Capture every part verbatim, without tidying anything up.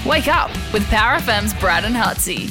Wake up with Power F M's Brad and Hutsy.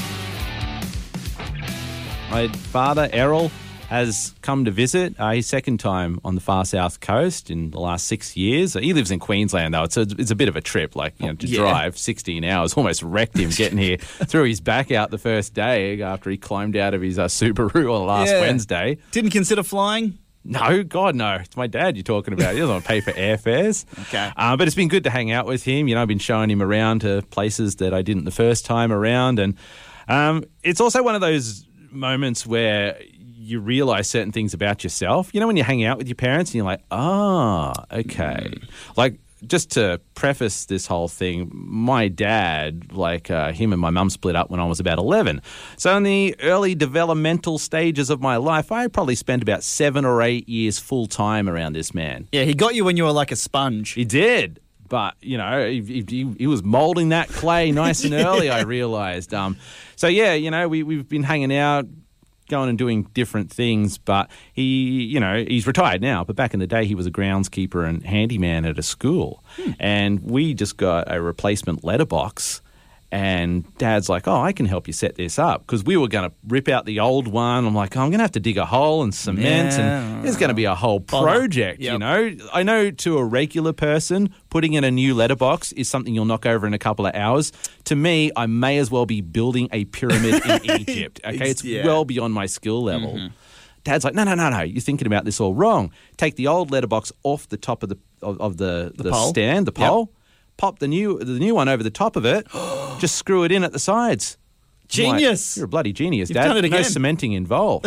My father, Errol, has come to visit. Uh, his second time on the far south coast in the last six years. He lives in Queensland, though. It's a, it's a bit of a trip, like, you know, to Yeah. drive sixteen hours. Almost wrecked him getting here. Threw his back out the first day after he climbed out of his uh, Subaru on last Yeah. Wednesday. Didn't consider flying? No, God, no. It's my dad you're talking about. He doesn't want to pay for airfares. Okay. Uh, but it's been good to hang out with him. You know, I've been showing him around to places that I didn't the first time around. And um, it's also one of those moments where you realise certain things about yourself. You know, when you hang out with your parents and you're like, ah, okay. Mm. Like, just to preface this whole thing, my dad, like uh, him and my mum split up when I was about eleven. So in the early developmental stages of my life, I probably spent about seven or eight years full time around this man. Yeah, he got you when you were like a sponge. He did. But, you know, he, he, he was moulding that clay nice and early, I realised. Um, so, yeah, you know, we, we've been hanging out, going and doing different things, but he, you know, he's retired now, but back in the day he was a groundskeeper and handyman at a school. Hmm. And we just got a replacement letterbox, and Dad's like, oh, I can help you set this up, because we were going to rip out the old one. I'm like, oh, I'm going to have to dig a hole and cement, Yeah. and there's going to be a whole project, Yep. you know. I know to a regular person, putting in a new letterbox is something you'll knock over in a couple of hours. To me, I may as well be building a pyramid in Egypt. Okay, it's Yeah. well beyond my skill level. Mm-hmm. Dad's like, no, no, no, no, you're thinking about this all wrong. Take the old letterbox off the top of the of, of the, The the, pole. stand, the Yep. pole, pop the new the new one over the top of it, just screw it in at the sides. I'm like, Genius. you're a bloody genius, You've Dad. done it No again. cementing involved.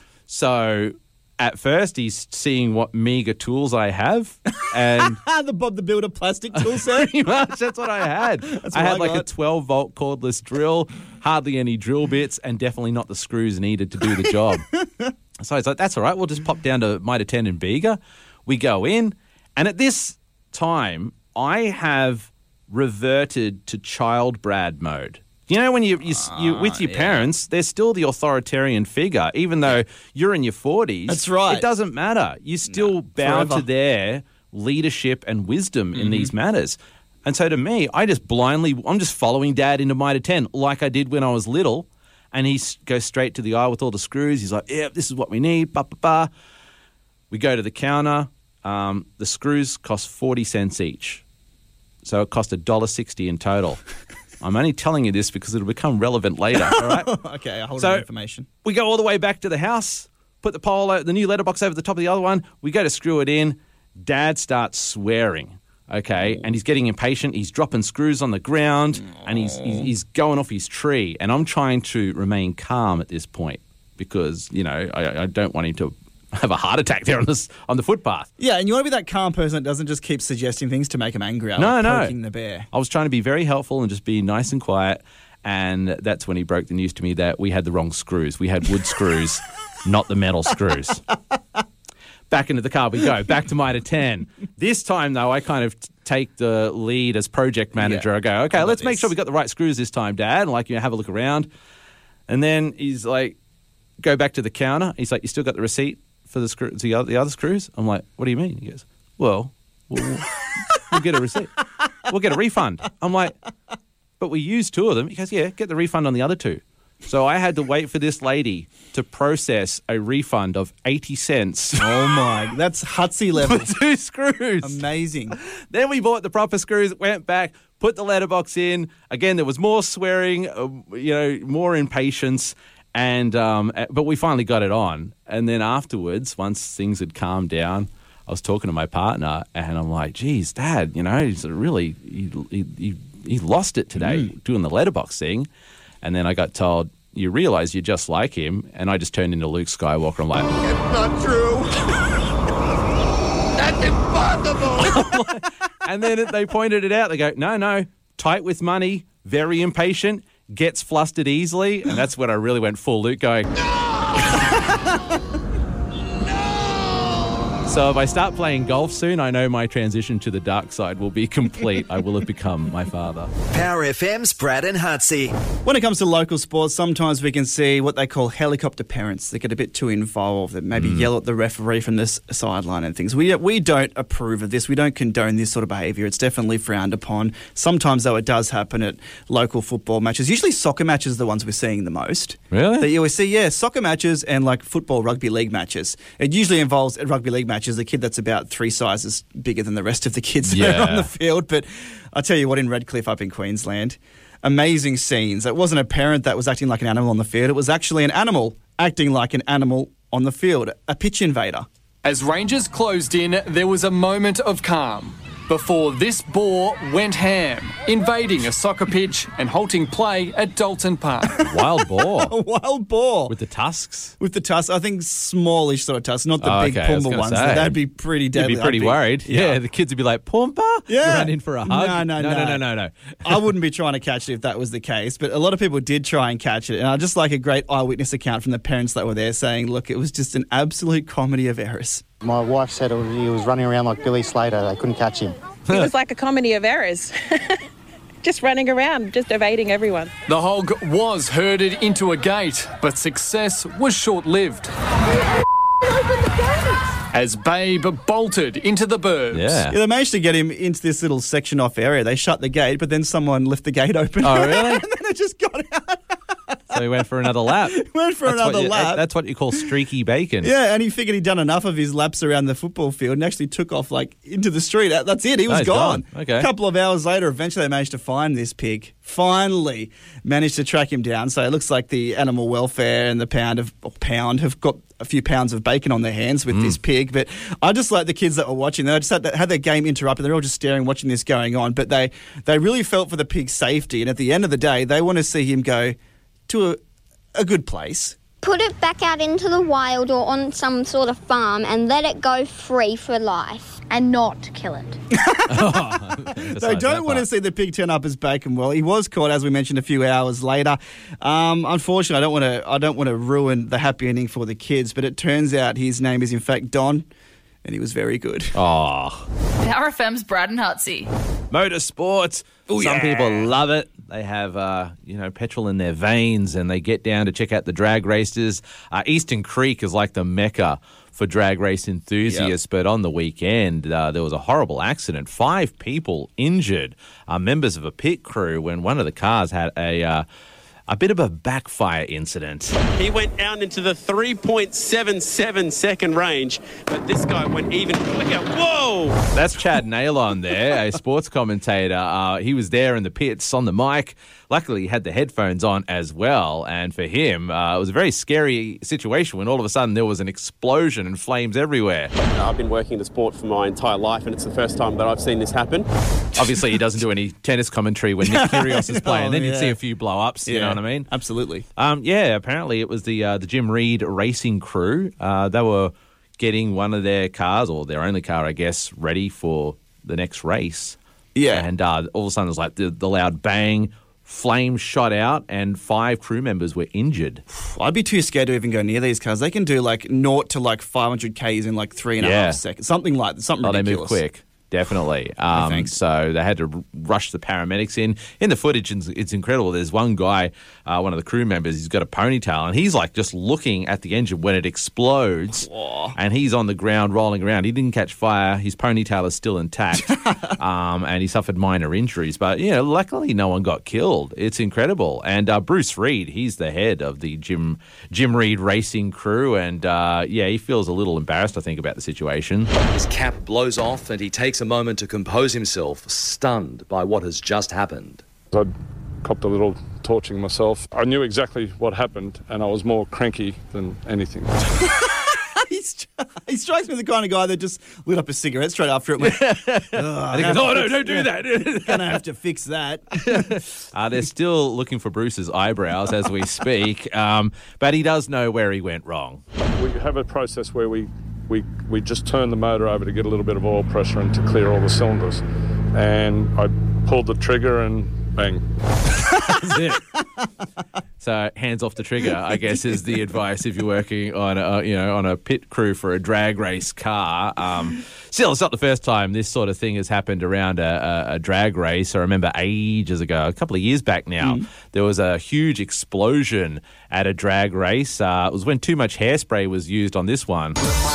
So at first he's seeing what meagre tools I have, and the Bob the Builder plastic tool set. pretty much that's what I had. That's I what had I like a got. twelve volt cordless drill, hardly any drill bits, and definitely not the screws needed to do the job. So I was like, that's all right, we'll just pop down to Mitre ten in Bega. We go in, and at this time, I have reverted to child Brad mode. You know, when you, you, you with your yeah. parents, they're still the authoritarian figure, even though you're in your forties. That's right. It doesn't matter. You still bow forever. to their leadership and wisdom in these matters. And so to me, I just blindly, I'm just following Dad into Mitre ten like I did when I was little. And he s- goes straight to the aisle with all the screws. He's like, yeah, this is what we need, ba, ba, ba. We go to the counter. Um, the screws cost forty cents each. So it cost one dollar sixty in total. I'm only telling you this because it'll become relevant later, all right? Okay, I hold So- on to information. We go all the way back to the house, put the pole, o- the new letterbox over the top of the other one. We go to screw it in. Dad starts swearing, okay? And he's getting impatient. He's dropping screws on the ground, and he's, he's he's going off his tree. And I'm trying to remain calm at this point because, you know, I, I don't want him to have a heart attack there on this on the footpath. Yeah, and you want to be that calm person that doesn't just keep suggesting things to make him angry. No, like no. poking the bear. I was trying to be very helpful and just be nice and quiet. And that's when he broke the news to me that we had the wrong screws. We had wood screws, not the metal screws. Back into the car we go, back to Mitre ten. This time, though, I kind of t- take the lead as project manager. Yeah. I go, okay, I got let's make this. sure we got the right screws this time, Dad. And like, you know, have a look around. And then he's like, go back to the counter. He's like, you still got the receipt for the screw, the other, the other screws? I'm like, what do you mean? He goes, well, we'll, we'll get a receipt. We'll get a refund. I'm like, but we used two of them. He goes, yeah, get the refund on the other two. So I had to wait for this lady to process a refund of eighty cents Oh my, that's Hutsy level. for two screws. Amazing. Then we bought the proper screws, went back, put the letterbox in. Again, there was more swearing, uh, you know, more impatience. And um, uh, but we finally got it on. And then afterwards, once things had calmed down, I was talking to my partner, and I'm like, geez, Dad, you know, he's really, he, he, he, he lost it today doing the letterbox thing. And then I got told, you realise you're just like him. And I just turned into Luke Skywalker. I'm like, It's not true. That's impossible. and then they pointed it out. They go, no, no, tight with money, very impatient, gets flustered easily. And that's when I really went full Luke going, So So if I start playing golf soon, I know my transition to the dark side will be complete. I will have become my father. Power F M's Brad and Hutsy. When it comes to local sports, sometimes we can see what they call helicopter parents that get a bit too involved, that maybe mm. yell at the referee from this sideline and things. We we don't approve of this. We don't condone this sort of behaviour. It's definitely frowned upon. Sometimes, though, it does happen at local football matches. Usually soccer matches are the ones we're seeing the most. Really? That you always see, yeah, soccer matches and like football, rugby league matches. It usually involves, at rugby league matches, a kid that's about three sizes bigger than the rest of the kids that Yeah. are on the field. But I tell you what, in Redcliffe up in Queensland, amazing scenes. It wasn't a parent that was acting like an animal on the field. It was actually an animal acting like an animal on the field, a pitch invader. As Rangers closed in, there was a moment of calm before this boar went ham, invading a soccer pitch and halting play at Dalton Park. Wild boar. A wild boar. With the tusks? With the tusks, I think smallish sort of tusks, not the Oh, big okay, I was Pumba gonna ones. say. That'd be pretty deadly. You'd be pretty I'd worried. Yeah. Yeah. the kids would be like, Pumba? Yeah. Run in for a hug? No, no, no. no. No, no, no, no. I wouldn't be trying to catch it if that was the case, but a lot of people did try and catch it. And I just like a great eyewitness account from the parents that were there saying, look, it was just an absolute comedy of errors. My wife said it was, he was running around like Billy Slater. They couldn't catch him. It was like a comedy of errors. Just running around, just evading everyone. The hog was herded into a gate, but success was short-lived. As Babe bolted into the burbs. Yeah. Yeah, they managed to get him into this little section off area. They shut the gate, but then someone left the gate open. Oh, really? And then it just got out. So he went for another lap. Went for That's another what you- lap. That's what you call streaky bacon. Yeah, and he figured he'd done enough of his laps around the football field and actually took off like into the street. That's it. He was Oh, he's gone. gone. Okay. A couple of hours later, eventually they managed to find this pig. Finally managed to track him down. So it looks like the animal welfare and the pound of or pound have got a few pounds of bacon on their hands with Mm. this pig. But I just like the kids that were watching. They just had, had their game interrupted. They're all just staring, watching this going on. But they they really felt for the pig's safety. And at the end of the day, they want to see him go to a, a good place. Put it back out into the wild or on some sort of farm and let it go free for life and not kill it. They don't want to see the pig turn up as bacon. Well, he was caught, as we mentioned, a few hours later. Um, unfortunately, I don't want to. I don't want to ruin the happy ending for the kids. But it turns out his name is in fact Don, and he was very good. Oh. Power F M's Brad and Hutsy. Motorsports. Some yeah. people love it. They have, uh, you know, petrol in their veins and they get down to check out the drag races. Uh, Eastern Creek is like the mecca for drag race enthusiasts, Yep. but on the weekend uh, there was a horrible accident. Five people injured, uh, members of a pit crew, when one of the cars had a... Uh, A bit of a backfire incident. He went out into the three point seven seven second range, but this guy went even quicker. Whoa! That's Chad Nailon there, a sports commentator. Uh, he was there in the pits on the mic. Luckily, he had the headphones on as well. And for him, uh, it was a very scary situation when all of a sudden there was an explosion and flames everywhere. I've been working in the sport for my entire life, and it's the first time that I've seen this happen. Obviously, he doesn't do any tennis commentary when Nick Kyrgios is playing. Oh, Then you'd yeah. see a few blow-ups, you know what I mean? Absolutely. Um, yeah, apparently it was the uh, the Jim Reed racing crew. Uh, they were getting one of their cars, or their only car, I guess, ready for the next race. Yeah. And uh, all of a sudden it was like the, the loud bang, flames shot out, and five crew members were injured. I'd be too scared to even go near these cars. They can do like naught to like five hundred Ks in like three and a Yeah. half seconds. Something like something Oh, they ridiculous. move quick. Definitely. Um, thanks. so they had to r- rush the paramedics in. In the footage, it's, it's incredible. There's one guy, uh, one of the crew members, he's got a ponytail, and he's like just looking at the engine when it explodes, and he's on the ground rolling around. He didn't catch fire. His ponytail is still intact, um, and he suffered minor injuries. But, you know, luckily no one got killed. It's incredible. And uh, Bruce Reed, he's the head of the Jim, Jim Reed racing crew, and, uh, yeah, he feels a little embarrassed, I think, about the situation. His cap blows off and he takes a moment to compose himself, stunned by what has just happened. I copped a little torching myself. I knew exactly what happened, and I was more cranky than anything. He's, he strikes me as the kind of guy that just lit up a cigarette straight after it. Went, I think, oh, no, don't do that. Gonna have to fix that. Uh, they're still looking for Bruce's eyebrows as we speak, um, but he does know where he went wrong. We have a process where we, we, we just turn the motor over to get a little bit of oil pressure and to clear all the cylinders. And I pulled the trigger and bang. That's it. So hands off the trigger, I guess, is the advice if you're working on a, you know, on a pit crew for a drag race car. Um, still, it's not the first time this sort of thing has happened around a, a, a drag race. I remember ages ago, a couple of years back now, mm. there was a huge explosion at a drag race. Uh, it was when too much hairspray was used on this one.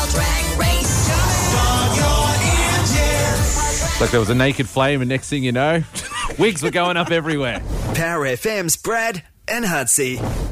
Like there was a naked flame, and next thing you know, wigs were going up everywhere. Power F M's Brad and Hudsey.